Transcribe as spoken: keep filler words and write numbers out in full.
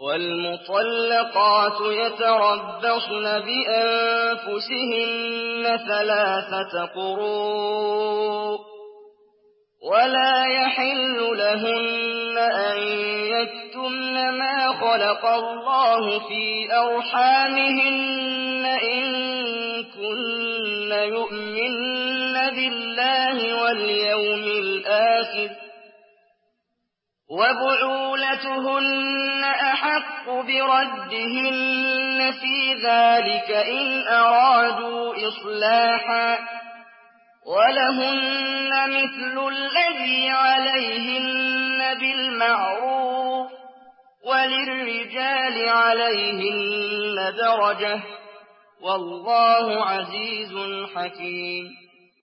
والمطلقات يتربصن بأنفسهن ثلاثة قروء ولا يحل لهن أن يكتمن ما خلق الله في أرحامهن إن كن يؤمن بالله واليوم الآخر وبعولتهن أحق بردهن في ذلك إن أرادوا إصلاحا ولهن مثل الذي عليهن بالمعروف وللرجال عليهن درجة والله عزيز حكيم.